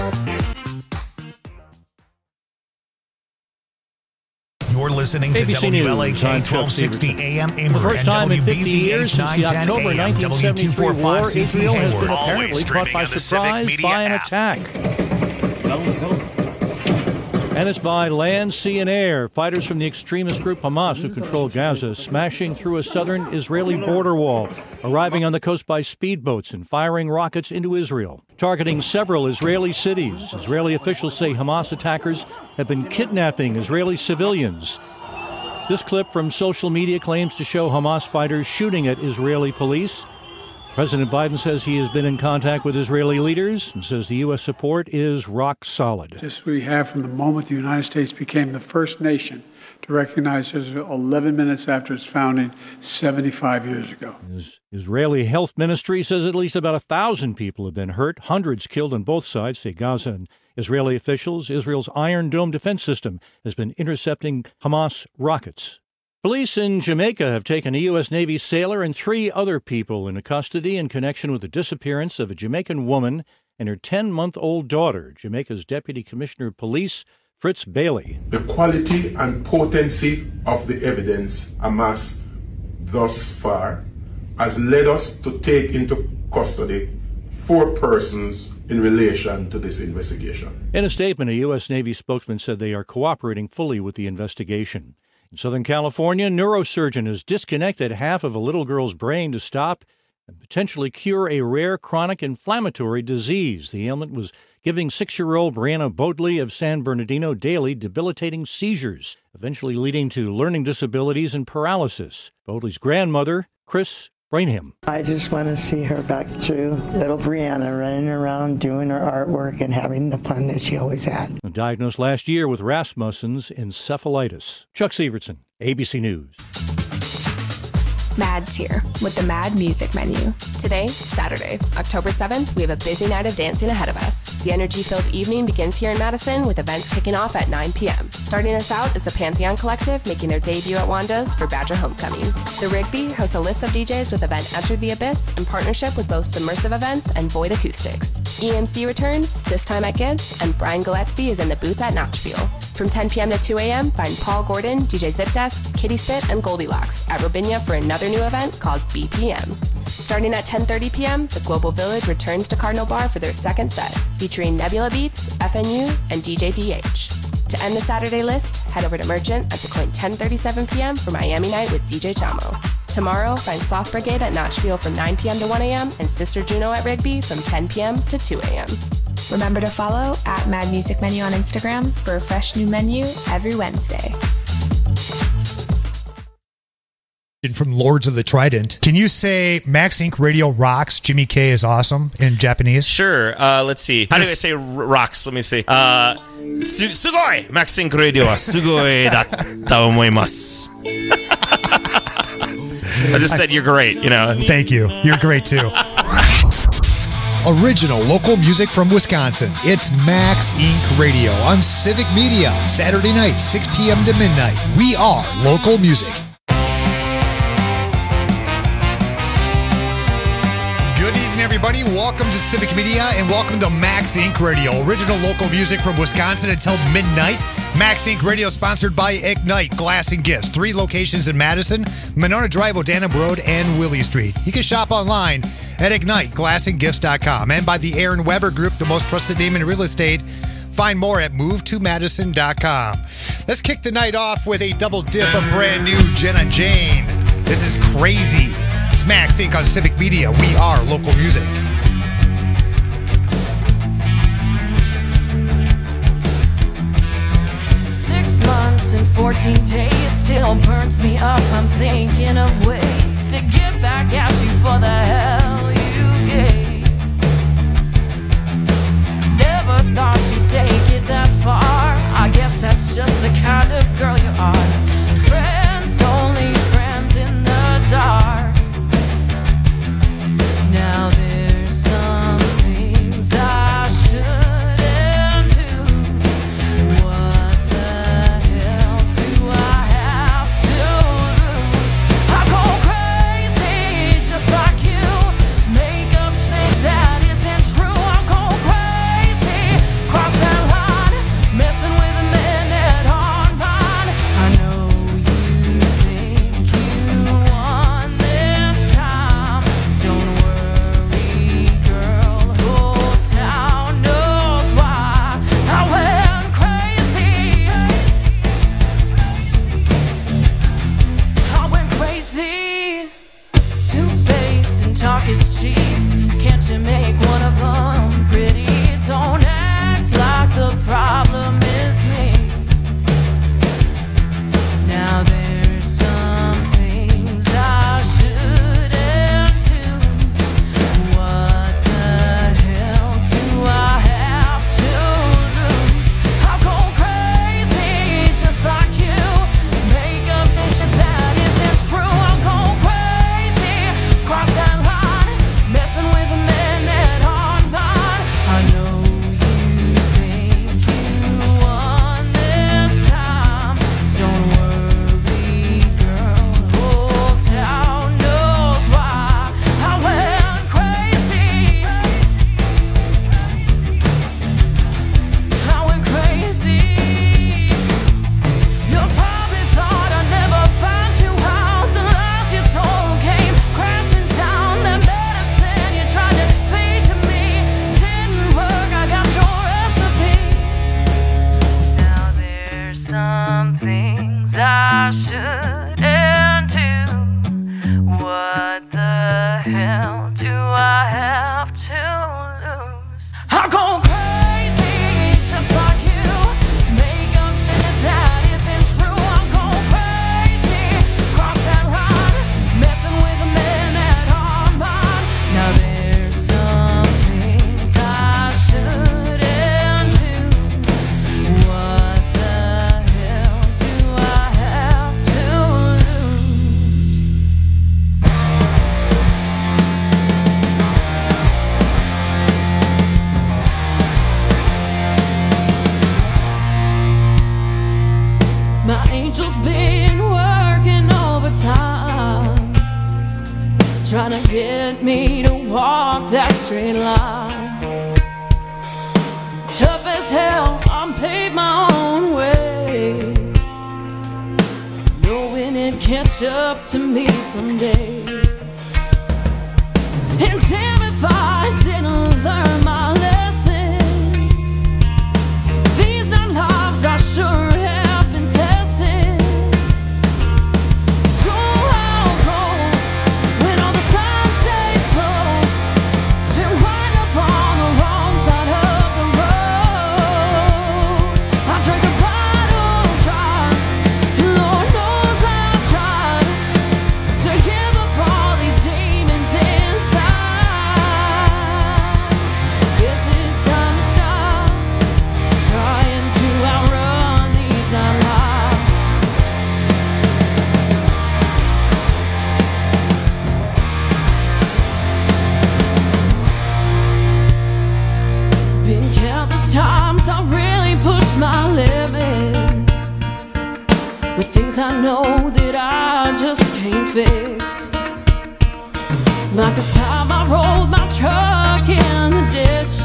You're listening to ABC WLAK 1260 AM Amber. For the first time in 50 years since the October 1973 war, Israel has been apparently caught by surprise by an attack. And it's by land, sea, and air. Fighters from the extremist group Hamas, who control Gaza, smashing through a southern Israeli border wall, arriving on the coast by speedboats and firing rockets into Israel, targeting several Israeli cities. Israeli officials say Hamas attackers have been kidnapping Israeli civilians. This clip from social media claims to show Hamas fighters shooting at Israeli police. President Biden says he has been in contact with Israeli leaders and says the U.S. support is rock solid. Just we have from the moment the United States became the first nation to recognize Israel 11 minutes after its founding 75 years ago. Israeli Health Ministry says at least about 1,000 people have been hurt, hundreds killed on both sides, say Gaza and Israeli officials. Israel's Iron Dome defense system has been intercepting Hamas rockets. Police in Jamaica have taken a U.S. Navy sailor and 3 other people into custody in connection with the disappearance of a Jamaican woman and her 10-month-old daughter. Jamaica's Deputy Commissioner of Police, Fritz Bailey. The quality and potency of the evidence amassed thus far has led us to take into custody 4 persons in relation to this investigation. In a statement, a U.S. Navy spokesman said they are cooperating fully with the investigation. In Southern California, a neurosurgeon has disconnected half of a little girl's brain to stop and potentially cure a rare chronic inflammatory disease. The ailment was giving 6-year-old Brianna Bodley of San Bernardino daily debilitating seizures, eventually leading to learning disabilities and paralysis. Bodley's grandmother, Chris Brainham. I just want to see her back to little Brianna running around doing her artwork and having the fun that she always had. Diagnosed last year with Rasmussen's encephalitis. Chuck Severson, ABC News. Mad's here with the Mad Music Menu. Today, Saturday, October 7th, we have a busy night of dancing ahead of us. The energy-filled evening begins here in Madison with events kicking off at 9 p.m. Starting us out is the Pantheon Collective making their debut at Wanda's for Badger Homecoming. The Rigby hosts a list of DJs with event Enter the Abyss in partnership with both Submersive Events and Void Acoustics. EMC returns, this time at Gibbs, and Brian Gillespie is in the booth at Notchville. From 10 p.m. to 2 a.m., find Paul Gordon, DJ Zipdesk, Kitty Spit, and Goldilocks at Robinia for another new event called BPM. Starting at 10:30 p.m., the Global Village returns to Cardinal Bar for their second set, featuring Nebula Beats, FNU, and DJ DH. To end the Saturday list, head over to Merchant at the Coin 10:37 p.m. for Miami Night with DJ Chamo. Tomorrow, find Sloth Brigade at Notchville from 9 p.m. to 1 a.m. and Sister Juno at Rigby from 10 p.m. to 2 a.m. Remember to follow at Mad Music Menu on Instagram for a fresh new menu every Wednesday. From Lords of the Trident. Can you say Max Inc. Radio rocks, Jimmy K is awesome in Japanese? Sure. Let's see. How do I say rocks? Let me see. Sugoi! Max Inc. Radio wa sugoi datta omoimasu. I just said you're great, you know. Thank you. You're great too. Original local music from Wisconsin. It's Max Inc. Radio on Civic Media. Saturday night, 6 p.m. to midnight. We are local music. Good evening, everybody. Welcome to Civic Media and welcome to Max Inc. Radio. Original local music from Wisconsin until midnight. Max Inc. Radio sponsored by Ignite Glass and Gifts. 3 locations in Madison, Monona Drive, Odanam Road, and Willie Street. You can shop online at IgniteGlassandGifts.com and by the Aaron Weber Group, the most trusted name in real estate. Find more at MoveToMadison.com. Let's kick the night off with a double dip of brand new Jenna Jane. This is Crazy. It's Max Inc. on Civic Media. We are local music. 6 months and 14 days still burns me up. I'm thinking of ways to get back at you for the hell you gave. Never thought you'd take it that far. I guess that's just the kind of girl you are. Friends, only friends in the dark. Now there's some things I shouldn't do. What the hell do I have to lose? I go crazy just like you. He's been working overtime, trying to get me to walk that straight line. Tough as hell, I'm paid my own way, knowing it'd catch up to me someday. And damn if I didn't learn my lesson. These are lives I sure have been testing. So I'll go when all the signs say slow, and wind up on the wrong side of the road. I've drank a bottle dry, Lord knows I've tried to give up all these demons inside. Guess it's time to stop trying to outrun these nine lives. Been countless times I really pushed my limits with things I know that I just can't fix. Like the time I rolled my truck in the ditch.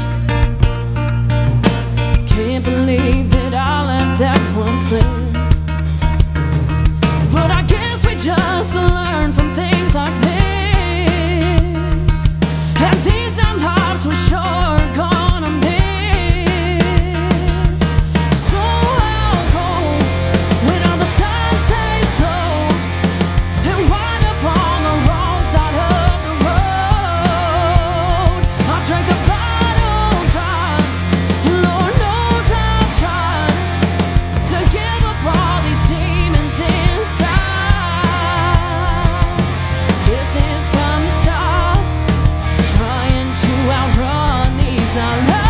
Can't believe that I let that one slip. But I guess we just learn from things like this. And these damn lives we're sure gonna miss. So I'll go when all the signs say slow, and wind up on the wrong side of the road. I've drank the bottle dry, Lord knows I've tried to give up all these demons inside. This is time to stop trying to outrun these nine lives.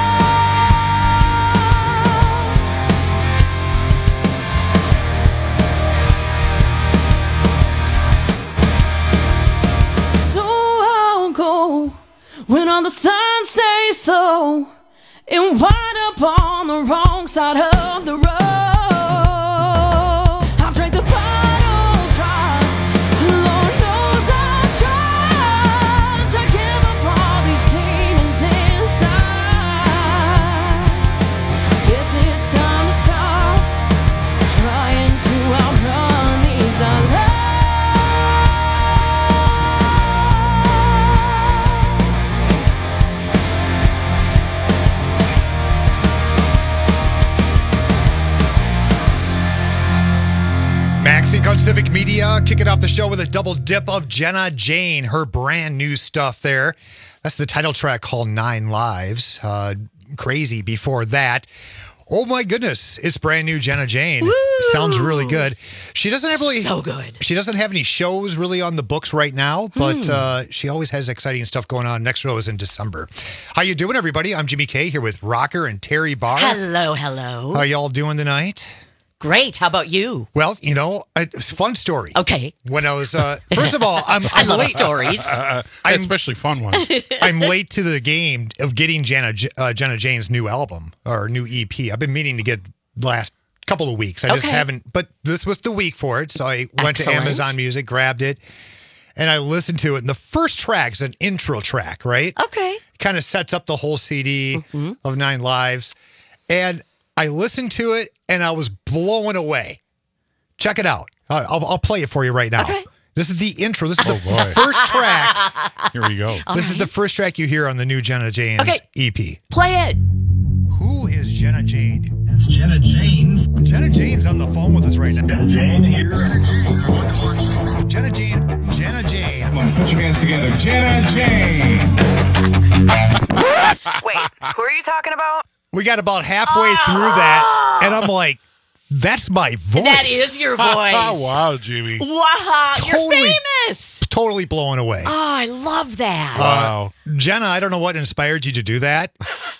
So I'll go when all the signs say slow, and wind up on the wrong side of the road. I've drank the bottle dry, Lord knows I've tried to give up all these demons inside. Guess it's time to stop trying to outrun these lives. Maxine on Civic Media, kicking off the show with a double dip of Jenna Jane, her brand new stuff there. That's the title track called Nine Lives. Crazy before that. Oh my goodness, it's brand new Jenna Jane. Woo! Sounds really good. She doesn't have really So good. She doesn't have any shows really on the books right now, but she always has exciting stuff going on. Next show is in December. How you doing, everybody? I'm Jimmy K here with Rocker and Terry Barr. Hello, hello. How y'all doing tonight? Great. How about you? Well, you know, it's a fun story. Okay. When I was, first of all, I'm I love late. stories. Especially fun ones. I'm late to the game of getting Jenna Jane's new album or new EP. I've been meaning to get last couple of weeks. I just haven't, but this was the week for it. So I went to Amazon Music, grabbed it, and I listened to it. And the first track is an intro track, right? Okay. Kind of sets up the whole CD of Nine Lives. And I listened to it and I was blown away. Check it out. I'll play it for you right now. Okay. This is the intro. This is the first track. Here we go. This is the first track you hear on the new Jenna Jane's EP. Play it. Who is Jenna Jane? That's Jenna Jane. Jenna Jane's on the phone with us right now. Jenna Jane here. Jenna Jane. Jenna Jane. Come on, put your hands together. Jenna Jane. Wait, who are you talking about? We got about halfway through that, and I'm like, that's my voice. That is your voice. Wow, Jimmy. Wow, Totally. you're famous. Totally blown away. Oh, I love that. Wow. Jenna, I don't know what inspired you to do that.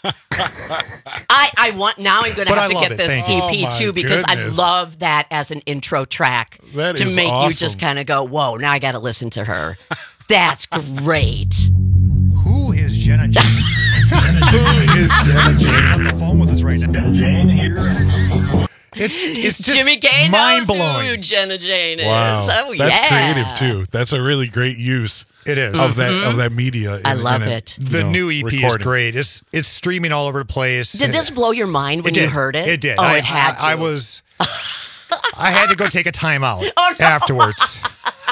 I want now. I'm going to But have I to love get it. this Thank you. EP Oh, too my because goodness. I love that as an intro track That to is make you awesome. just kind of go, "Whoa!" Now I got to listen to her. That's great. Who is Jenna Jane? Who is Jenna Jane? Jane's on the phone with us right now. Jane here. It's just Jimmy K mind knows blowing. who Jenna Jane is. Wow. Oh, That's yeah. creative too. That's a really great use. It is. Of that media. I love it. The new EP is recording. great. It's streaming all over the place. Did this blow your mind when It you did. heard it? It did. Oh, I it had to. I was. I had to go take a time out Oh, no. afterwards.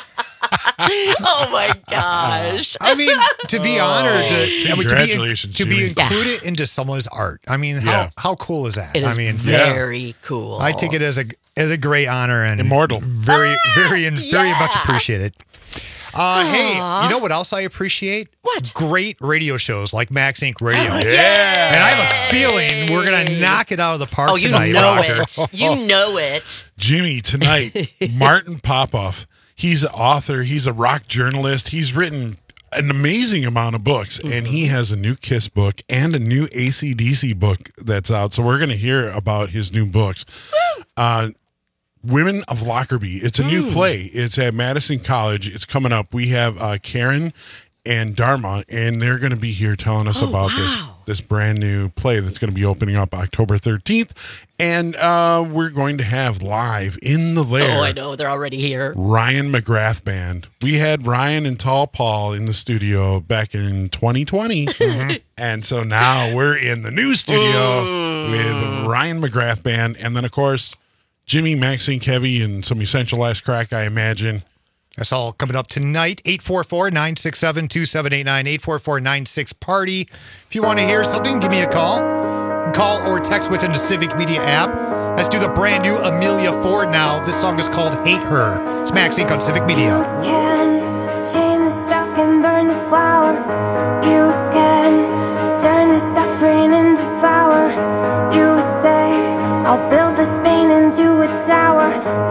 Oh my gosh. I mean, to be honored, Congratulations, to be Jimmy. included into someone's art. I mean, Yeah. how cool is that? It is I mean, very cool. I take it as a great honor and Immortal. very much appreciated. Hey, Aw. you know what else I appreciate? What? Great radio shows like Max Inc. Radio. Yeah. And I have a feeling we're gonna knock it out of the park Oh, you tonight, know Rocker. it. You know it. Jimmy, tonight, Martin Popoff. He's an author. He's a rock journalist. He's written an amazing amount of books, and he has a new Kiss book and a new AC/DC book that's out. So we're going to hear about his new books. Women of Lockerbie. It's a new play. It's at Madison College. It's coming up. We have Karen and Dharma, and they're going to be here telling us about this brand new play that's going to be opening up October 13th. And we're going to have live in the lair. Oh, I know. They're already here. Ryan McGrath Band. We had Ryan and Tall Paul in the studio back in 2020. And so now we're in the new studio with Ryan McGrath Band. And then, of course, Jimmy, Max Inc. Heavy, and some Essential Ass Crack, I imagine. That's all coming up tonight. 844-967-2789, 844-96-PARTY. If you want to hear something, give me a call. Call or text within the Civic Media app. Let's do the brand new Amelia Ford now. This song is called Hate Her. It's Max Inc. on Civic Media. You can chain the stock and burn the flower. You can turn the suffering into power. You say, I'll build this pain into a tower.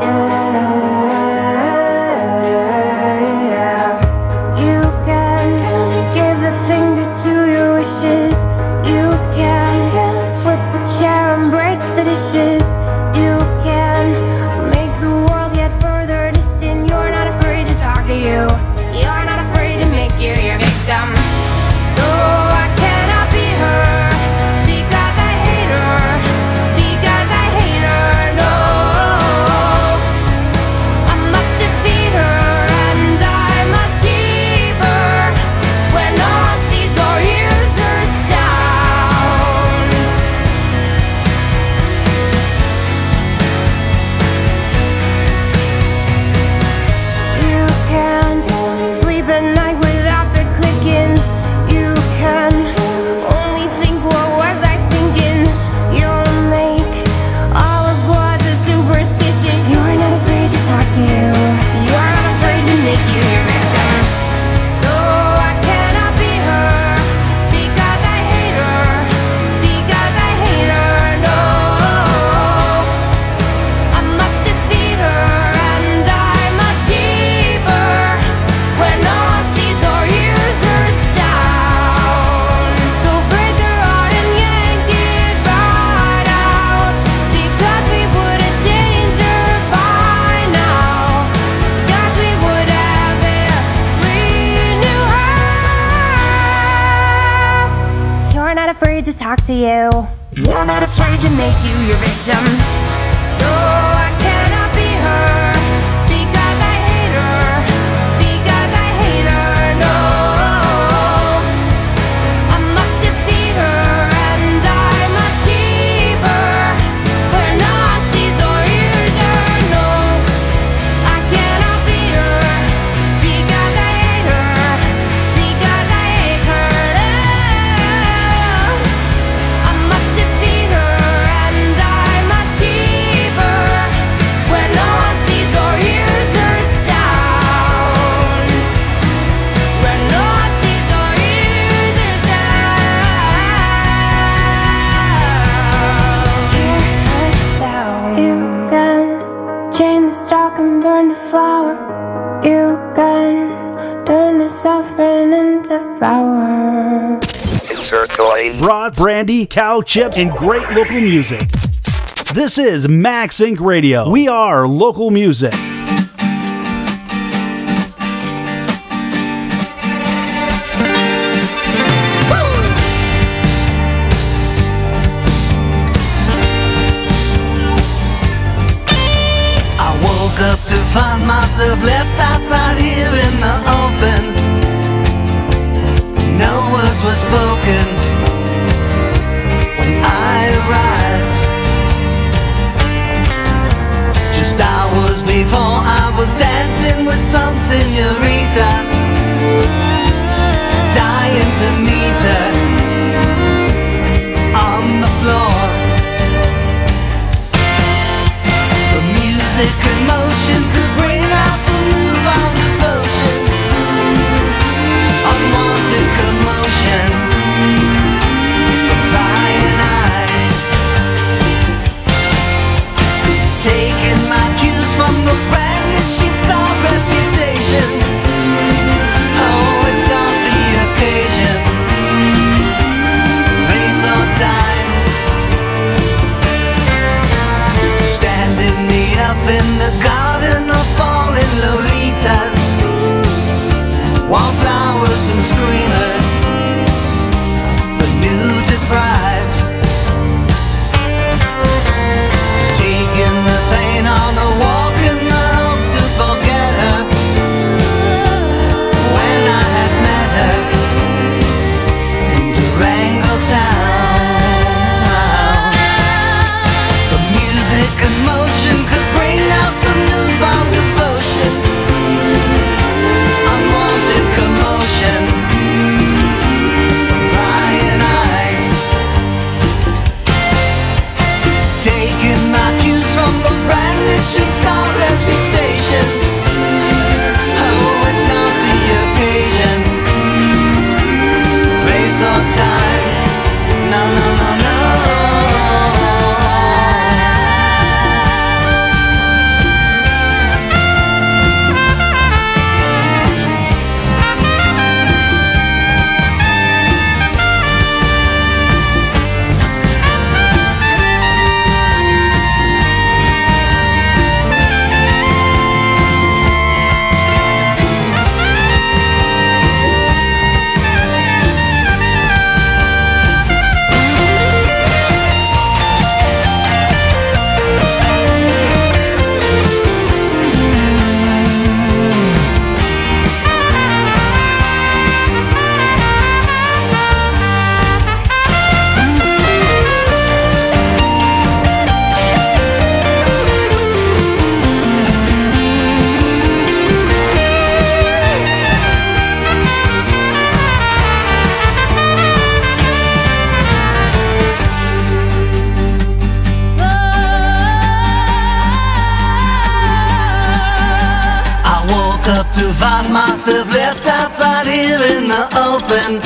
Yeah. You can give the finger to your wishes. You can flip the chair and break the dishes. You can make the world yet further distant. You're not afraid to talk to you. You're not afraid to make you your victim. No, I cannot be her because I hate her. Because I hate her. No, I must defeat her and I must keep her where no one sees or hears her sounds. You can't sleep at night without the clicking. You can only think, what was I thinking? You'll make all of what's a superstition. You're not afraid to talk to you. You're not afraid to make you your victim. No, I cannot be her because I hate her. Because I hate her. No, I must defeat her and I must keep her where no one sees or hears her sound. So break her heart and yank it right out, because we would have changed her by now. Because we would have if we knew how. You're not afraid to talk to you. You're not afraid to make you your victim. No, I cannot be her because I hate her. Because I hate her. No, I must defeat her and I must keep her where no one sees or hears her. No, I cannot be her because I hate her. Because I hate her. I must defeat her and I must keep her where no one sees or hears her sounds. Where no one sees or hears her sounds. You can chain the stock and burn the flower. You can turn the suffering into power. Brats, brandy, cow chips, and great local music. This is Max Inc. Radio. We are local music. myself left outside here in the open. No words were spoken when I arrived. Just hours before I was dancing with some señorita, dying to meet her on the floor. The music and motion could bring out some newfound devotion, unwanted commotion from prying eyes, taking my cues from those branded sheets called reputation. Oh, it's not the occasion, place or time, standing me up in the garden of falling lolitas, wallflowers and screamers, the new deprived, taking the pain on a walk in the hope to forget her. When I had met her in Durango town, the music and motion could bring out some newfound devotion, unwanted commotion, prying eyes, taking my cues from those branded sheets called reputation. Oh, it's not the occasion, place or time. No, no, no, no. Up to find myself left outside here in the open.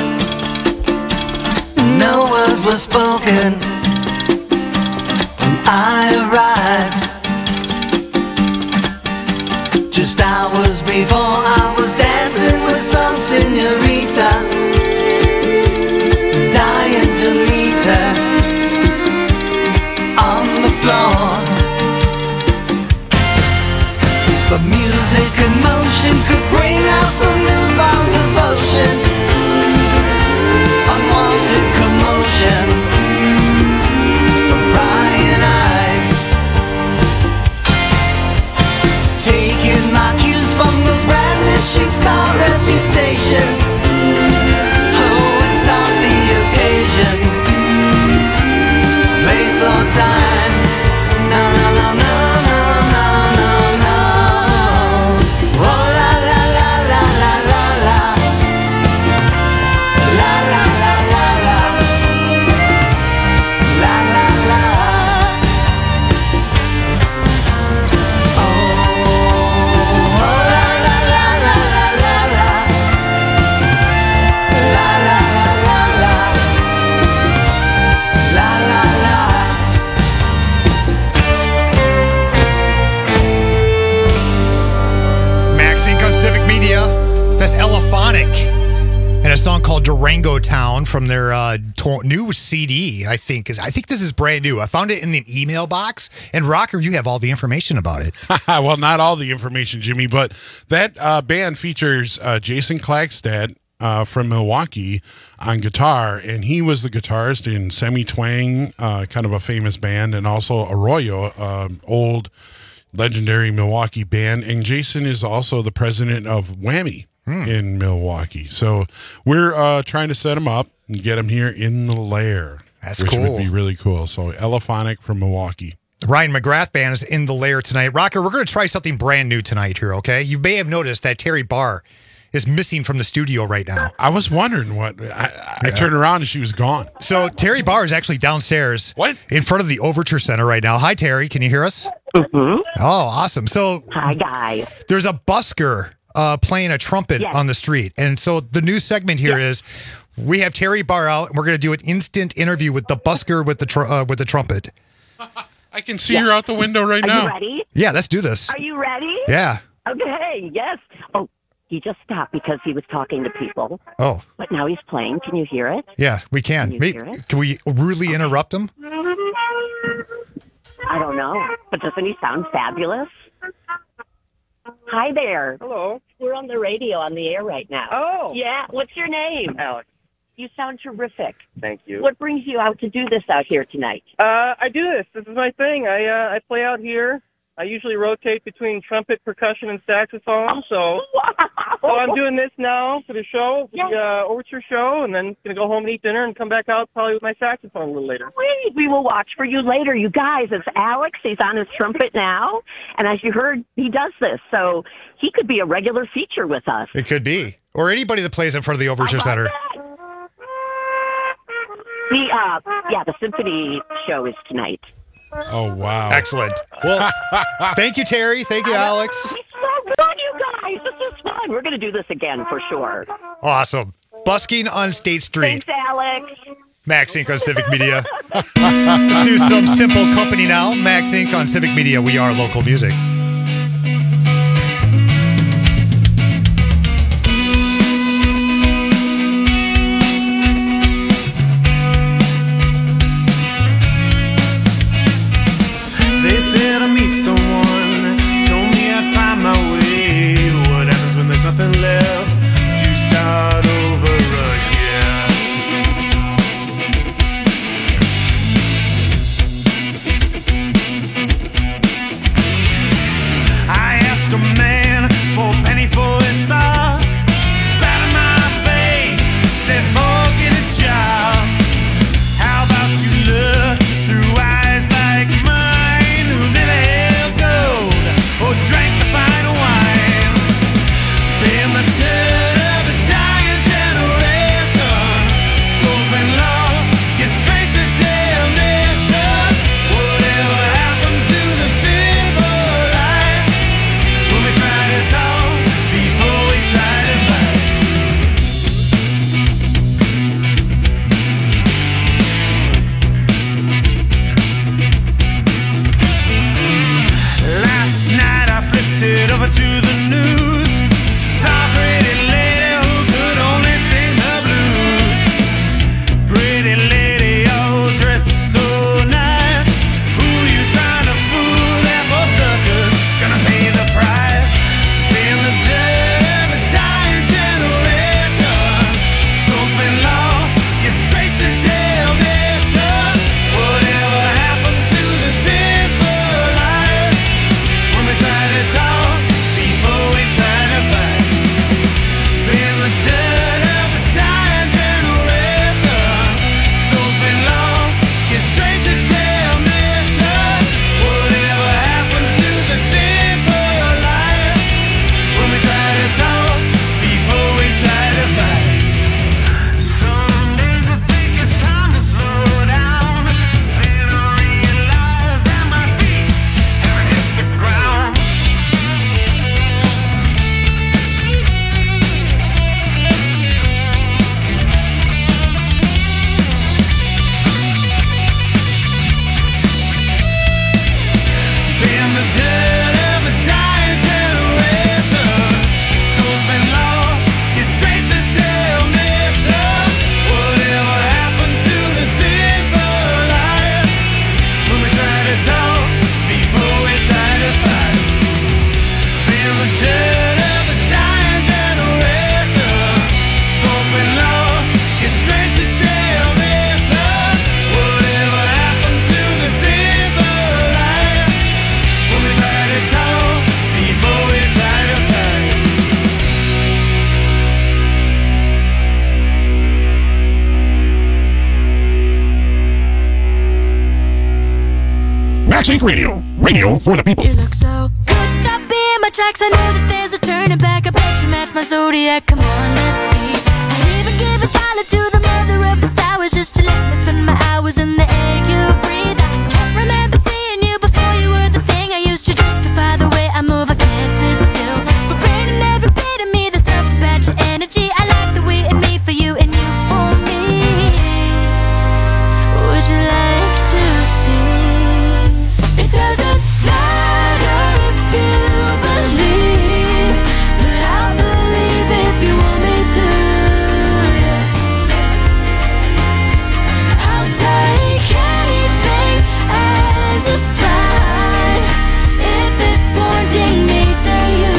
No words were spoken when I arrived. Just hours before I was dancing with some señorita, dying to meet her on the floor. The music and motion could bring out some newfound devotion, unwanted commotion, prying eyes, taking my cues from those branded sheets called reputation. Oh, it's not the occasion, place or time. No, no, no, no, no, no, no, no. Oh, la, la, la, la, la, la, la. La, la, la, la, la. La, la, la. Oh, la, la, la, la, la, la, la. La, la, la, la, la. La, la, la. Max Inc. on Civic Media. That's Elephonic. And a song called Durango Town from their new CD, I think this is brand new. I found it in the email box. And Rocker, you have all the information about it. Well, not all the information, Jimmy, but that band features Jason Klagstad from Milwaukee on guitar, and he was the guitarist in Semi Twang, kind of a famous band, and also Arroyo, old legendary Milwaukee band. And Jason is also the president of Whammy in Milwaukee. So we're trying to set him up and get him here in the lair. That's which cool. would be really cool. So Elephonic from Milwaukee. Ryan McGrath Band is in the lair tonight. Rocker, we're going to try something brand new tonight here, okay? You may have noticed that Terry Barr is missing from the studio right now. I was wondering what. I turned around and she was gone. So Terry Barr is actually downstairs. What? In front of the Overture Center right now. Hi, Terry. Can you hear us? Mm-hmm. Oh, awesome. So Hi, guys. there's a busker playing a trumpet on the street. And so the new segment here is we have Terry Barr out, and we're going to do an instant interview with the busker with the trumpet. I can see her out the window right now. Are you ready? Yeah, let's do this. Are you ready? Yeah. Okay, yes. Oh, he just stopped because he was talking to people. Oh. But now he's playing. Can you hear it? Yeah, we can. Can you hear it? Can we rudely interrupt him? I don't know. But doesn't he sound fabulous? Hi there. Hello. We're on the radio on the air right now. Oh. Yeah. What's your name? Alex. You sound terrific. Thank you. What brings you out to do this out here tonight? I do this. This is my thing. I play out here. I usually rotate between trumpet, percussion, and saxophone. So I'm doing this now for the show, the Overture show, and then going to go home and eat dinner and come back out probably with my saxophone a little later. Great. We will watch for you later. You guys, it's Alex. He's on his trumpet now. And as you heard, he does this. So he could be a regular feature with us. It could be. Or anybody that plays in front of the Overture Center. The symphony show is tonight. Oh, wow. Excellent. Well, thank you, Terry. Thank you, Alex. It's so good, you guys. This is fun. We're going to do this again for sure. Awesome. Busking on State Street. Thanks, Alex. Max Inc. on Civic Media. Let's do some Simple Company now. Max Inc. on Civic Media. We are local music. They said I meet someone, told me I'd find my way. What happens when there's nothing left to start over again? MagSync Radio. Radio for the people. You look so good, stop being my tracks. I know that there's a turning back. I bet you match my zodiac. Come on, let's see. I'd even give $1 to the mother of the flowers just to let me spend my hours in the air you breathe. I can't remember seeing you before you were the thing I used to justify the way I move. I can't sit still. For pain and every bit of me, there's something about your energy. I like the way in me for you and you for me. Would you like to see? It doesn't matter if you believe, but I'll believe if you want me to. I'll take anything as a sign if it's pointing me to you.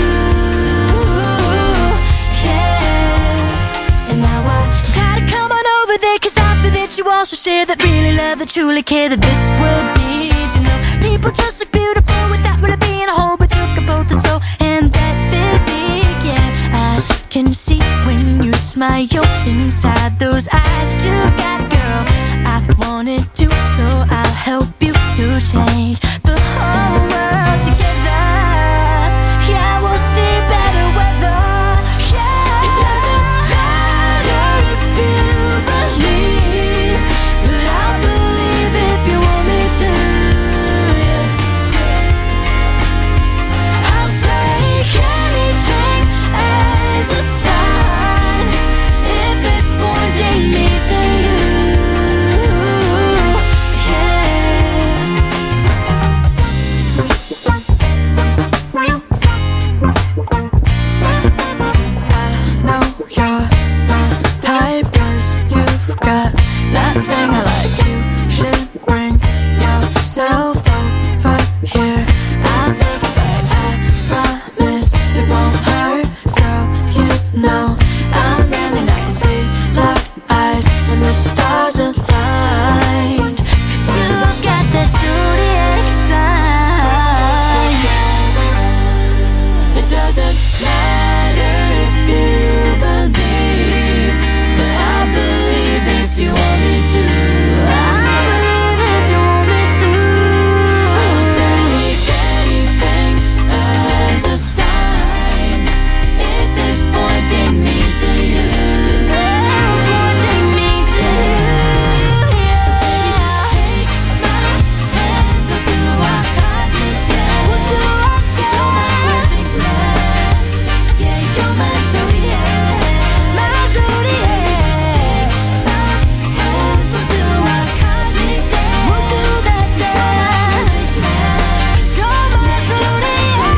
Yes. And now I gotta come on over there, 'cause I feel that you also share that really love, that truly care, that this world needs. You know, people just look beautiful without really being a whole, but you've got both the soul and that physique. Yeah, I can see when you smile inside those eyes that you've got, girl. I wanted to, so I'll help you to change the whole world together. Yeah, we'll see better weather. Yeah, it doesn't matter if you believe, but I'll believe if you want me to. Yeah. I'll take anything as a sign if it's pointing me to you. I know you're my type, 'cause you've got that thing I like. You should bring yourself over here. I'll take it back, I promise it won't hurt, girl. You know I'm really nice. We locked eyes and the stars aligned, 'cause you've got that zodiac sign. It doesn't matter if you believe, but I believe if you want me to. I believe if you want me to. I'll take anything as a sign if it's pointing me to you. Pointing me to you. So baby, just take my hand, we'll do our cosmic dance. We'll do our 'cause all my perfect's last. Yeah, you're my zodiac, my zodiac. My hands, we'll do our cosmic dance. We'll do that dance. 'Cause all my perfect's last. 'Cause you're my zodiac.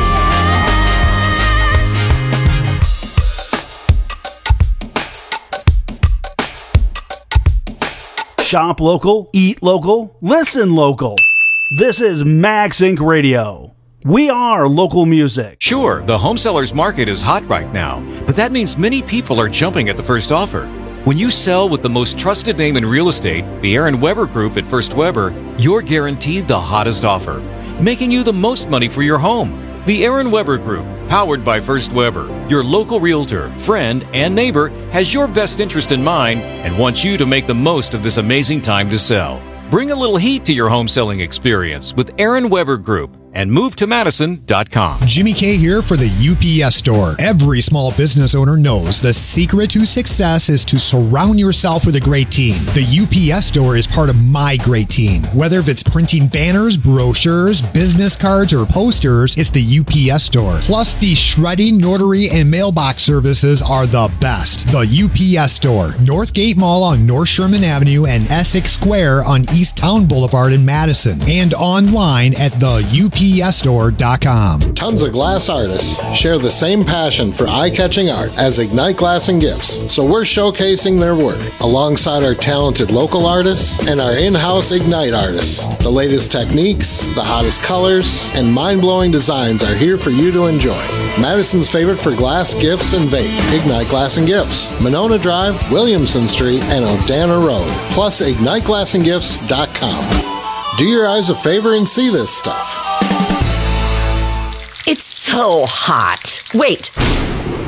Shop local, eat local, listen local. This is MagSync Radio. We are local music. Sure, the home sellers market is hot right now, but that means many people are jumping at the first offer. When you sell with the most trusted name in real estate, the Aaron Weber Group at First Weber, you're guaranteed the hottest offer, making you the most money for your home. The Aaron Weber Group, powered by First Weber, your local realtor, friend, and neighbor, has your best interest in mind and wants you to make the most of this amazing time to sell. Bring a little heat to your home selling experience with Aaron Weber Group and MoveToMadison.com. Jimmy K here for the UPS Store. Every small business owner knows the secret to success is to surround yourself with a great team. The UPS Store is part of my great team. Whether it's printing banners, brochures, business cards, or posters, it's the UPS Store. Plus, the shredding, notary, and mailbox services are the best. The UPS Store, Northgate Mall on North Sherman Avenue and Essex Square on East Town Boulevard in Madison, and online at the UPSstore.com. Tons of glass artists share the same passion for eye-catching art as Ignite Glass and Gifts, so we're showcasing their work alongside our talented local artists and our in-house Ignite artists. The latest techniques, the hottest colors, and mind-blowing designs are here for you to enjoy. Madison's favorite for glass, gifts, and vape, Ignite Glass and Gifts, Monona Drive, Williamson Street, and Odana Road, plus IgniteGlassandGifts.com. Do your eyes a favor and see this stuff. It's so hot. Wait.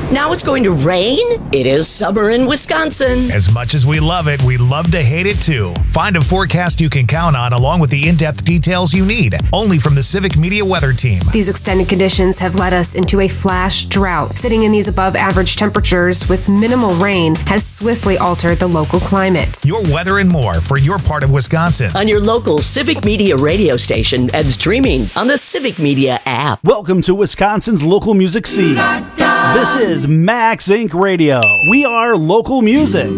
Now it's going to rain? It is summer in Wisconsin. As much as we love it, we love to hate it too. Find a forecast you can count on along with the in-depth details you need. Only from the Civic Media Weather Team. These extended conditions have led us into a flash drought. Sitting in these above average temperatures with minimal rain has swiftly altered the local climate. Your weather and more for your part of Wisconsin. On your local Civic Media radio station and streaming on the Civic Media app. Welcome to Wisconsin's local music scene. This is Max Inc. Radio. We are local music.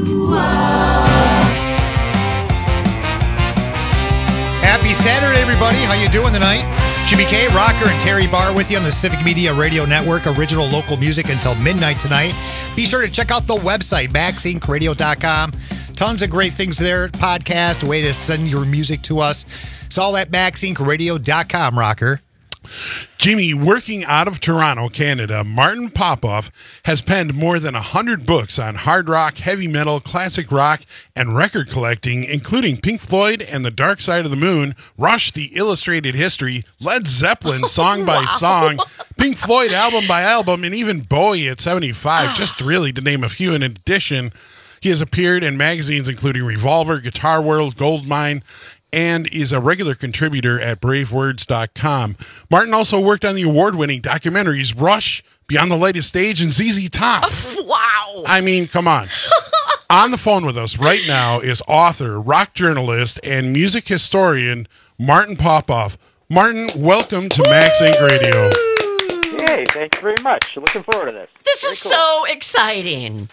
Happy Saturday, everybody. How you doing tonight? Jimmy K, Rocker, and Terry Barr with you on the Civic Media Radio Network. Original local music until midnight tonight. Be sure to check out the website, maxincradio.com. Tons of great things there. Podcast, a way to send your music to us. It's all at maxincradio.com, Rocker. Jimmy, working out of Toronto, Canada, Martin Popoff has penned more than 100 books on hard rock, heavy metal, classic rock, and record collecting, including Pink Floyd and The Dark Side of the Moon, Rush, The Illustrated History, Led Zeppelin, song by song, Pink Floyd album by album, and even Bowie at 75, just really to name a few. In addition, he has appeared in magazines including Revolver, Guitar World, Goldmine, and is a regular contributor at bravewords.com. Martin also worked on the award-winning documentaries Rush, Beyond the Latest Stage, and ZZ Top. Wow. I mean, come on. On the phone with us right now is author, rock journalist, and music historian Martin Popoff. Martin, welcome to Max Inc. Radio. Hey, thank you very much. Looking forward to this. This is so exciting.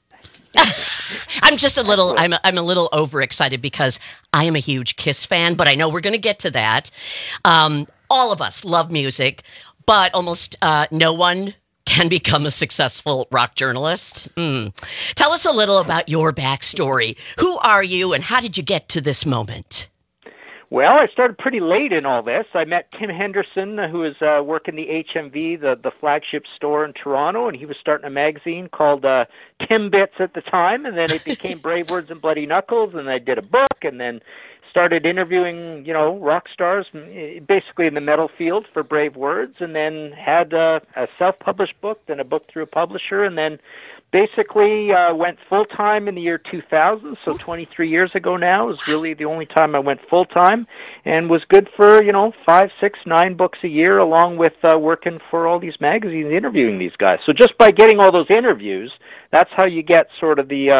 I'm just a little. I'm a little overexcited because I am a huge Kiss fan, but I know we're going to get to that. All of us love music, but almost no one can become a successful rock journalist. Tell us a little about your backstory. Who are you, and how did you get to this moment? Well, I started pretty late in all this. I met Tim Henderson, who was working the HMV, the flagship store in Toronto, and he was starting a magazine called Tim Bits at the time, and then it became Brave Words and Bloody Knuckles, and I did a book, and then started interviewing, rock stars, basically in the metal field for Brave Words, and then had a self-published book, then a book through a publisher, and then basically went full-time in the year 2000, so 23 years ago now. It was really the only time I went full-time, and was good for, 5, 6, 9 books a year, along with working for all these magazines, interviewing these guys. So just by getting all those interviews, that's how you get sort of the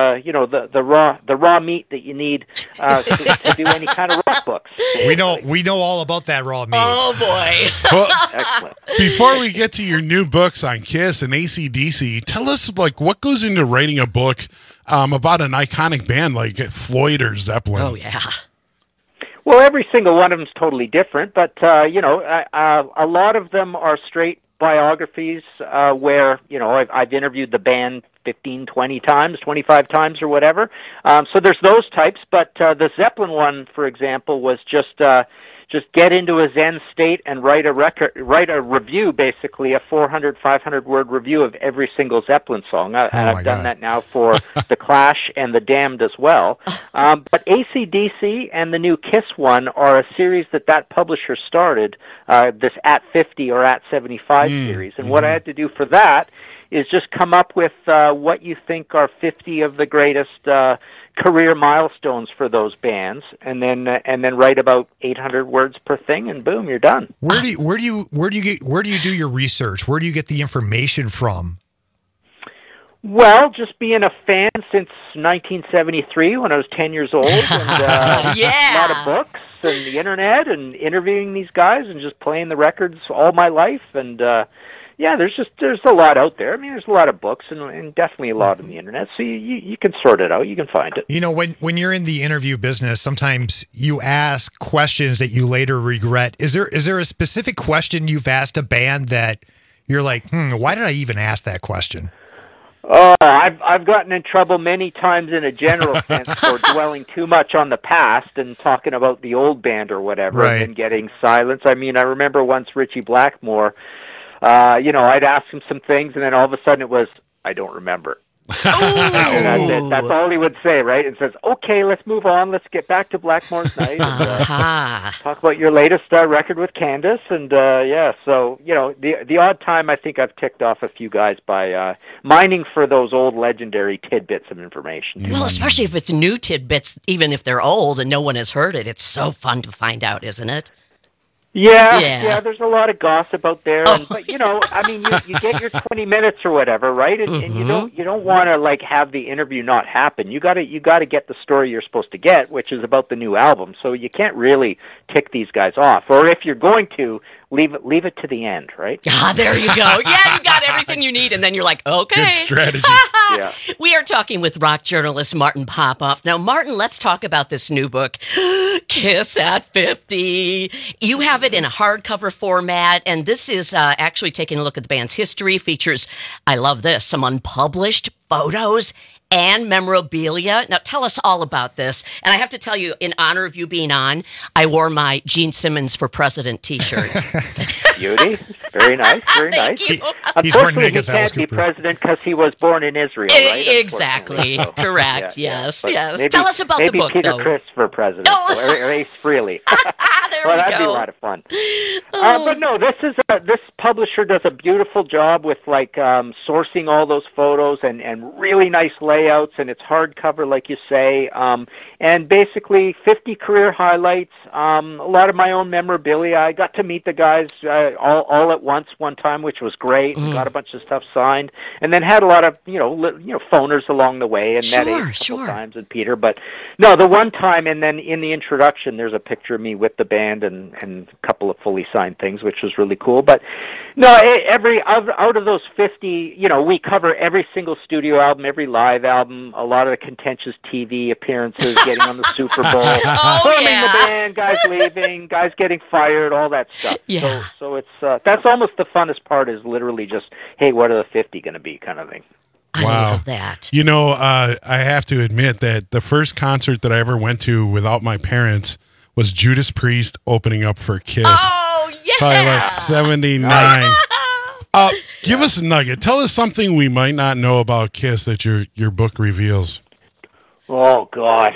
raw meat that you need to do any kind of rock books. We know all about that raw meat. Oh boy! Well, excellent. Before we get to your new books on Kiss and AC/DC, tell us what goes into writing a book about an iconic band like Floyd or Zeppelin. Oh yeah. Well, every single one of them is totally different, but a lot of them are straight biographies where I've interviewed the band 15, 20 times, 25 times or whatever. So there's those types, but the Zeppelin one, for example, was just get into a Zen state and write a review, basically a 400, 500-word review of every single Zeppelin song. I've done that now for The Clash and The Damned as well. But AC/DC and the new Kiss one are a series that publisher started, this At 50 or At 75 series. And what I had to do for that is just come up with what you think are 50 of the greatest career milestones for those bands, and then write about 800 words per thing, and boom, you're done. Where do you do your research? Where do you get the information from? Well, just being a fan since 1973 when I was 10 years old, and a lot of books and the internet and interviewing these guys and just playing the records all my life, and there's a lot out there. I mean, there's a lot of books and definitely a lot on the internet, so you can sort it out. You can find it. When you're in the interview business, sometimes you ask questions that you later regret. Is there a specific question you've asked a band that you're like, why did I even ask that question? Oh, I've gotten in trouble many times in a general sense for dwelling too much on the past and talking about the old band or whatever, and then getting silence. I mean, I remember once Richie Blackmore, I'd ask him some things, and then all of a sudden it was, I don't remember. And that's it. That's all he would say, right? And says, "Okay, let's move on. Let's get back to Blackmore's Night and talk about your latest record with Candace." And yeah, so the odd time I think I've ticked off a few guys by mining for those old legendary tidbits of information. Well, especially if it's new tidbits, even if they're old and no one has heard it, it's so fun to find out, isn't it? Yeah, there's a lot of gossip out there, but I mean, you get your 20 minutes or whatever, right? And you don't want to like have the interview not happen. You got to get the story you're supposed to get, which is about the new album. So you can't really tick these guys off, or if you're going to, leave it to the end, right? Ah, there you go. Yeah, you got everything you need, and then you're like, okay. Good strategy. Yeah. We are talking with rock journalist Martin Popoff. Now, Martin, let's talk about this new book, Kiss at 50. You have it in a hardcover format, and this is actually taking a look at the band's history. Features, I love this, some unpublished photos and memorabilia. Now, tell us all about this. And I have to tell you, in honor of you being on, I wore my Gene Simmons for President t-shirt. Beauty. Very nice. Very nice. Thank you. Unfortunately, he can't be president because he was born in Israel, right? Exactly. So, correct. yeah, Yes, but yes. maybe, Tell us about the maybe book, Peter though. Criss for president, or Ace Frehley. There well, we that'd go. be a lot of fun. But no, this publisher does a beautiful job with like sourcing all those photos and really nice layouts, and it's hardcover, like you say, and basically 50 career highlights, a lot of my own memorabilia. I got to meet the guys all at once one time, which was great. Got a bunch of stuff signed, and then had a lot of phoners along the way, and met Ace a couple times and Peter. But no, the one time, and then in the introduction, there's a picture of me with the band and a couple of fully signed things, which was really cool. But no, out of those 50, we cover every single studio album, every live album, a lot of the contentious TV appearances, getting on the Super Bowl, forming the band, guys leaving, guys getting fired, all that stuff. Yeah. So it's that's almost the funnest part, is literally just, hey, what are the 50 going to be, kind of thing. I love that. I have to admit that the first concert that I ever went to without my parents was Judas Priest opening up for Kiss. Oh, yeah! Probably like 79. Give us a nugget. Tell us something we might not know about Kiss that your book reveals. Oh, God.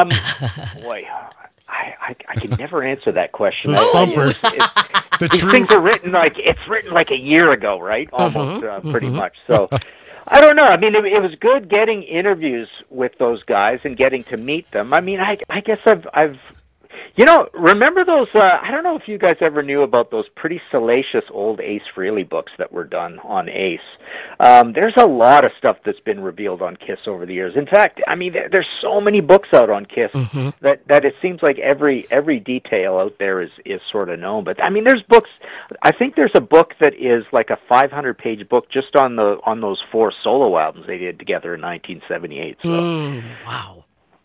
Boy, I can never answer that question. The stumper. These things are written like a year ago, right? Almost, pretty much. So I don't know. I mean, it was good getting interviews with those guys and getting to meet them. I mean, I guess I've remember those, I don't know if you guys ever knew about those pretty salacious old Ace Frehley books that were done on Ace. There's a lot of stuff that's been revealed on Kiss over the years. In fact, I mean, there's so many books out on Kiss that it seems like every detail out there is sort of known. But I mean, there's books. I think there's a book that is like a 500-page book just on those 4 solo albums they did together in 1978. So. Wow.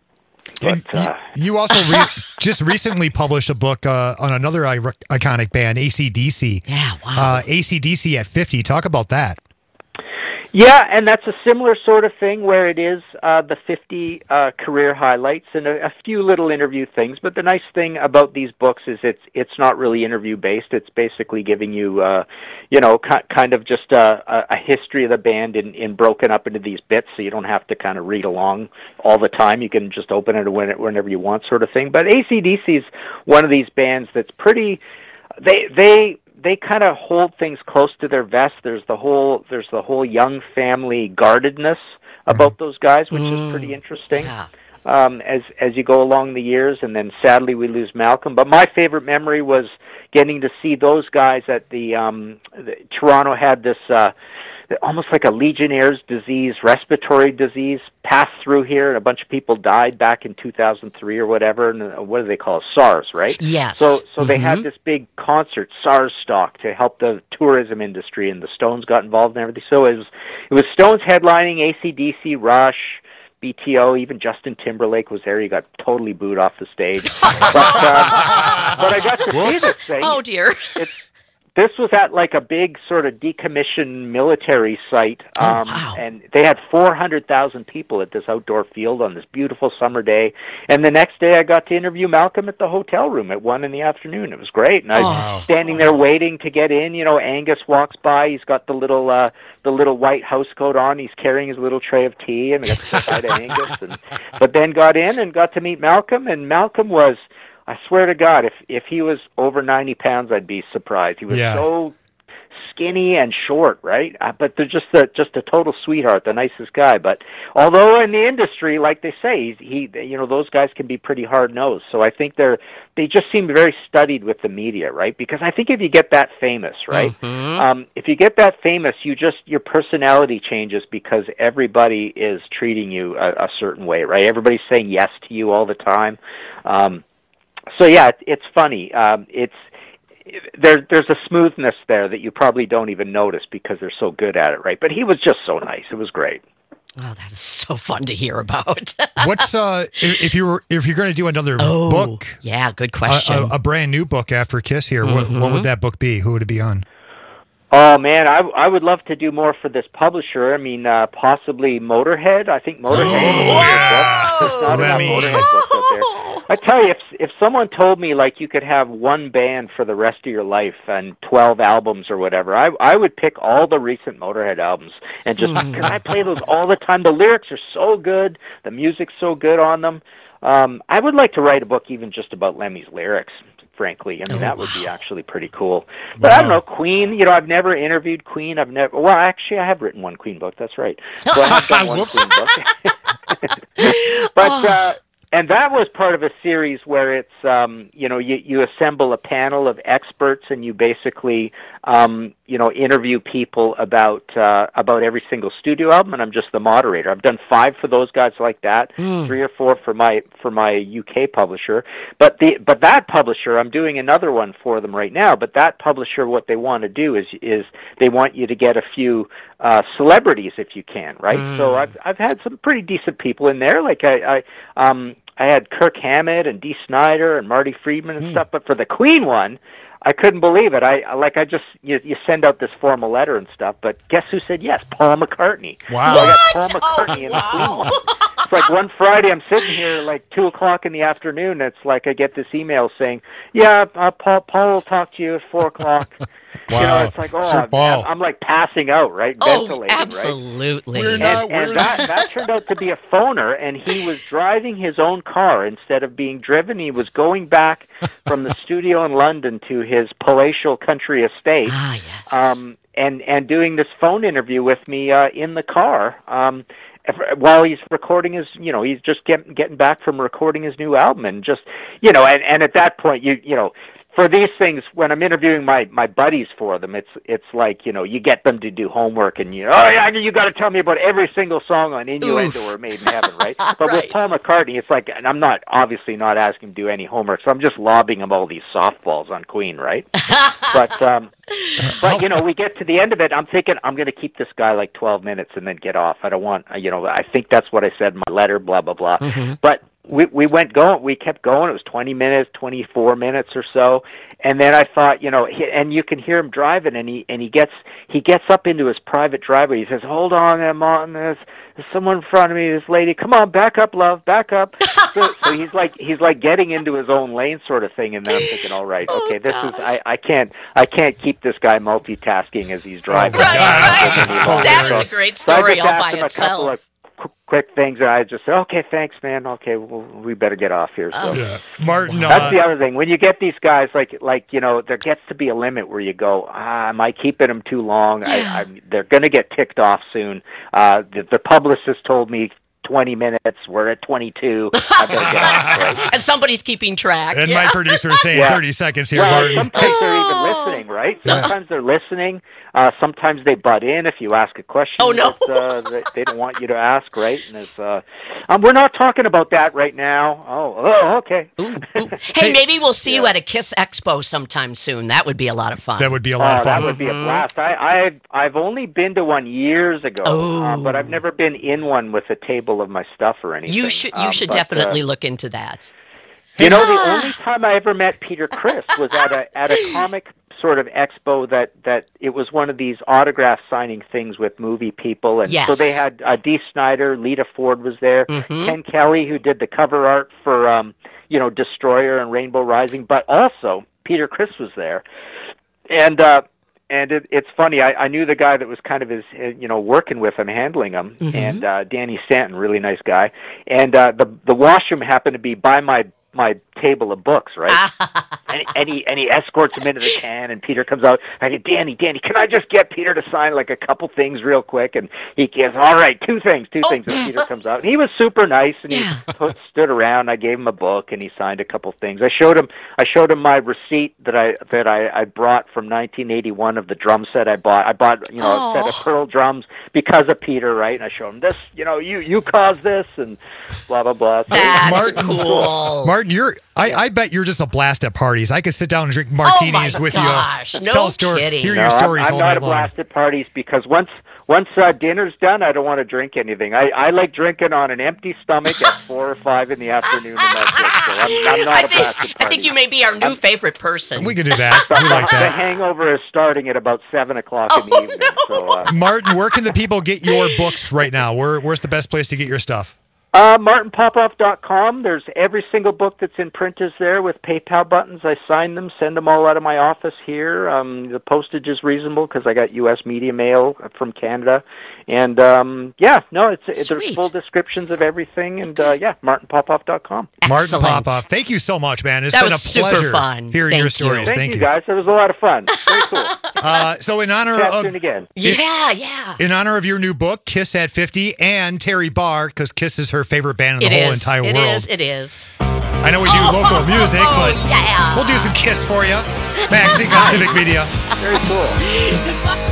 And you also just recently published a book on another iconic band, AC/DC. Yeah, wow. AC/DC at 50. Talk about that. Yeah, and that's a similar sort of thing where it is the 50 career highlights and a few little interview things. But the nice thing about these books is it's not really interview based. It's basically giving you kind of just a history of the band in broken up into these bits, so you don't have to kind of read along all the time. You can just open it whenever you want, sort of thing. But AC/DC is one of these bands that's pretty. They kind of hold things close to their vest. There's the whole young family guardedness about those guys, which is pretty interesting. Yeah. As you go along the years, and then sadly we lose Malcolm. But my favorite memory was getting to see those guys at the Toronto had this almost like a Legionnaire's disease, respiratory disease, passed through here, and a bunch of people died back in 2003 or whatever. And what do they call it? SARS, right? Yes. So they had this big concert, SARS Stock, to help the tourism industry, and the Stones got involved and everything. So it was Stones headlining, AC/DC, Rush, BTO, even Justin Timberlake was there. He got totally booed off the stage. But I got to see this thing. Oh, dear. This was at like a big sort of decommissioned military site, and they had 400,000 people at this outdoor field on this beautiful summer day. And the next day, I got to interview Malcolm at the hotel room at 1 p.m. It was great, and I was standing there waiting to get in. You know, Angus walks by. He's got the little white house coat on. He's carrying his little tray of tea, and I got to say hi to Angus. But then got in and got to meet Malcolm, and Malcolm was. I swear to God, if he was over 90 pounds, I'd be surprised. He was so skinny and short, right? But they're just a total sweetheart, the nicest guy. But although in the industry, like they say, he those guys can be pretty hard nosed. So I think they just seem very studied with the media, right? Because I think if you get that famous, right? If you get that famous, your personality changes because everybody is treating you a certain way, right? Everybody's saying yes to you all the time. So yeah, it's funny. There's a smoothness there that you probably don't even notice because they're so good at it, right? But he was just so nice. It was great. Oh, that is so fun to hear about. What's if you're going to do another book? Yeah, good question. A brand new book after Kiss here. What would that book be? Who would it be on? Oh man, I would love to do more for this publisher. I mean, possibly Motorhead. I think Motorhead. There's not enough Motorhead books out there. I tell you, if someone told me like you could have one band for the rest of your life and 12 albums or whatever, I would pick all the recent Motorhead albums and just because I play those all the time. The lyrics are so good, the music's so good on them. I would like to write a book even just about Lemmy's lyrics. Frankly, I mean that would be actually pretty cool. But I don't know, Queen. You know, I've never interviewed Queen. Well, actually, I have written one Queen book. That's right. So I have done one Queen book. But and that was part of a series where it's you assemble a panel of experts and you basically interview people about every single studio album, and I'm just the moderator. I've done 5 for those guys like that, 3 or 4 for my UK publisher. But that publisher, I'm doing another one for them right now. But that publisher, what they want to do is they want you to get a few celebrities if you can, right? So I've had some pretty decent people in there, like I had Kirk Hammett and Dee Snider and Marty Friedman and stuff, but for the Queen one, I couldn't believe it. You send out this formal letter and stuff, but guess who said yes? Paul McCartney. Wow. So I got Paul McCartney in the Queen one. It's like one Friday I'm sitting here like 2:00 in the afternoon. It's like I get this email saying, "Yeah, Paul will talk to you at 4:00." Wow. You know, it's like, man, I'm like passing out, right? Ventilating, absolutely. Right? And that turned out to be a phoner, and he was driving his own car instead of being driven. He was going back from the studio in London to his palatial country estate, and doing this phone interview with me in the car. While he's recording his, he's just getting back from recording his new album, and just, and at that point, for these things, when I'm interviewing my buddies for them, it's like, you get them to do homework and, you got to tell me about every single song on Innuendo or Made in Heaven, right? But with Paul McCartney, it's like, and I'm obviously not asking him to do any homework, so I'm just lobbing him all these softballs on Queen, right? But we get to the end of it, I'm thinking, I'm going to keep this guy like 12 minutes and then get off. I don't want, I think that's what I said in my letter, blah, blah, blah. But we kept going. It was 20 minutes, 24 minutes or so. And then I thought, and you can hear him driving, and he gets up into his private driveway. He says, "Hold on, Martin, there's someone in front of me, this lady. Come on, back up, love, back up." So he's like getting into his own lane sort of thing, and then I'm thinking, all right, okay, this is, I can't keep this guy multitasking as he's driving. Right. That is a great story all by itself. Quick things, and I just said, "Okay, thanks, man. Okay, well, we better get off here." So Martin, that's the other thing. When you get these guys, like there gets to be a limit where you go, am I keeping them too long? They're going to get ticked off soon. The publicist told me 20 minutes. We're at 22. I better get off, right? And somebody's keeping track. And my producer is saying 30 seconds here, Martin. Sometimes they're even listening, right? Sometimes they're listening. Sometimes they butt in if you ask a question that they don't want you to ask, right? And it's, we're not talking about that right now. Oh, okay. Hey, maybe we'll see you at a Kiss Expo sometime soon. That would be a lot of fun. That would be a lot of fun. That would be a blast. I've only been to one years ago, but I've never been in one with a table of my stuff or anything. You should definitely look into that. The only time I ever met Peter Criss was at a comic sort of expo that it was one of these autograph signing things with movie people, and Yes. so they had Dee Snider, Lita Ford was there, Mhm. Ken Kelly, who did the cover art for Destroyer and Rainbow Rising, but also Peter Criss was there, and it's funny. I knew the guy that was kind of his, working with him, handling him, Mhm. and Danny Stanton, really nice guy, and the washroom happened to be by my table of books, right? and he escorts him into the can, and Peter comes out. I go, Danny, can I just get Peter to sign like a couple things real quick? And he gives, all right, two things. And Peter comes out, and he was super nice, and he stood around. I gave him a book, and he signed a couple things. I showed him my receipt that I brought from 1981 of the drum set I bought. I bought a set of Pearl drums because of Peter, right? And I showed him this. You caused this, and blah blah blah. So That's cool. Martin, I bet you're just a blast at parties. I could sit down and drink martinis with gosh, you. no Tell a story, kidding. hear your stories I'm all not night a long. blast at parties because once dinner's done, I don't want to drink anything. I like drinking on an empty stomach at 4 or 5 in the afternoon, and that's it. So I'm not a blast at parties. I think you may be our new favorite person. We could do that. We like The that. hangover is starting at about 7 o'clock in the evening. So, Martin, where can the people get your books right now? Where's the best place to get your stuff? MartinPopoff.com. There's every single book that's in print is there with PayPal buttons. I sign them, send them all out of my office here. The postage is reasonable because I got U.S. media mail from Canada. And, there's full descriptions of everything. And, MartinPopoff.com. Martin Popoff, thank you so much, man. It's That been a was super pleasure fun. hearing your stories. Thank you, guys. It was a lot of fun. Very cool. So in honor Chat of soon again. in honor of your new book, Kiss at 50, and Terry Barr, because Kiss is her favorite band in the whole entire world. It is. I know we do local music, but yeah. we'll do some Kiss for you. Maxine on Civic Media. Very cool.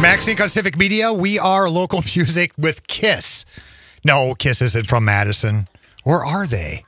Max Inc. on Civic Media. We are local music with Kiss. No, Kiss isn't from Madison. Or are they?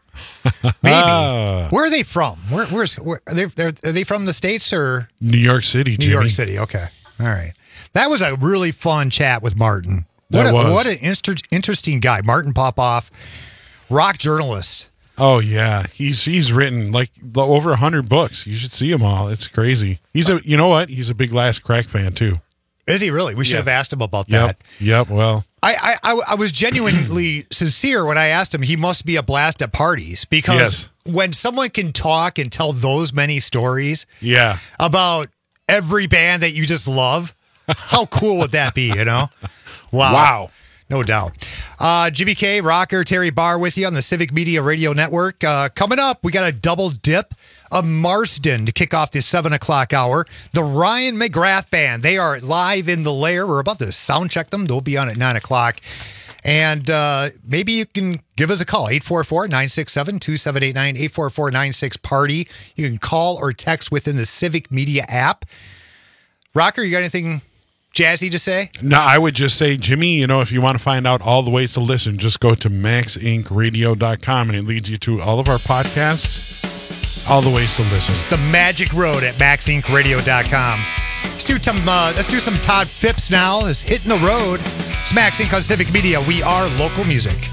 Maybe. Where are they from? Where are they from the States or? New York City, Jimmy. New York City, okay. All right. That was a really fun chat with Martin. That was. What an interesting guy. Martin Popoff, rock journalist. Oh, yeah. He's written like over 100 books. You should see them all. It's crazy. You know what? He's a big Last Crack fan, too. Is he really? We should have asked him about that. Yep. Well, I was genuinely sincere when I asked him. He must be a blast at parties because when someone can talk and tell those many stories about every band that you just love, how cool would that be, you know? Wow. No doubt. Jimmy K, Rocker, Terry Barr with you on the Civic Media Radio Network. Coming up, we got a double dip of Marsden to kick off the 7 o'clock hour. The Ryan McGrath Band, they are live in the Lair. We're about to sound check them. They'll be on at 9 o'clock. And maybe you can give us a call, 844-967-2789, 844-96-PARTY. You can call or text within the Civic Media app. Rocker, you got anything jazzy to say? No, I would just say, Jimmy, if you want to find out all the ways to listen, just go to maxincradio.com and it leads you to all of our podcasts, all the ways to listen. It's the magic road at maxincradio.com. Let's do some Todd Phipps now. It's Hitting the Road. It's Max Inc. on Civic Media. We are local music.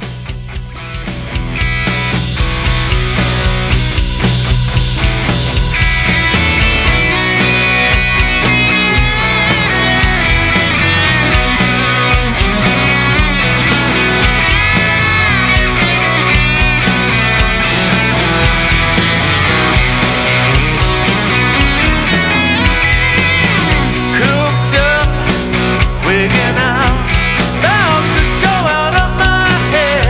Wigging out, bound to go out of my head.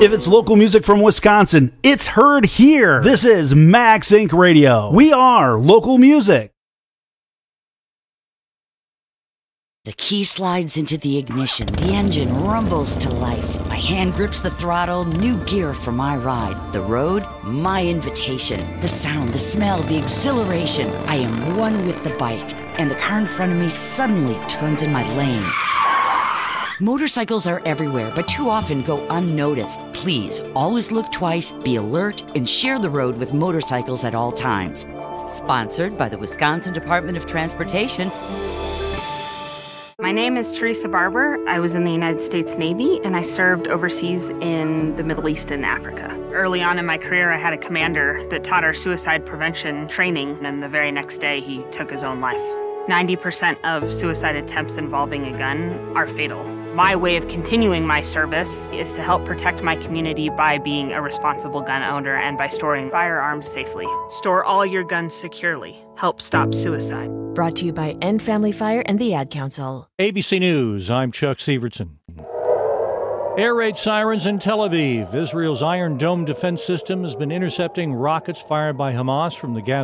If it's local music from Wisconsin, it's heard here. This is Max Inc. Radio. We are local music. The key slides into the ignition. The engine rumbles to life. My hand grips the throttle. New gear for my ride. The road, my invitation. The sound, the smell, the exhilaration. I am one with the bike, and the car in front of me suddenly turns in my lane. Motorcycles are everywhere, but too often go unnoticed. Please, always look twice, be alert, and share the road with motorcycles at all times. Sponsored by the Wisconsin Department of Transportation. My name is Teresa Barber. I was in the United States Navy, and I served overseas in the Middle East and Africa. Early on in my career, I had a commander that taught our suicide prevention training, and the very next day, he took his own life. 90% of suicide attempts involving a gun are fatal. My way of continuing my service is to help protect my community by being a responsible gun owner and by storing firearms safely. Store all your guns securely. Help stop suicide. Brought to you by End Family Fire and the Ad Council. ABC News, I'm Chuck Severson. Air raid sirens in Tel Aviv. Israel's Iron Dome defense system has been intercepting rockets fired by Hamas from the Gaza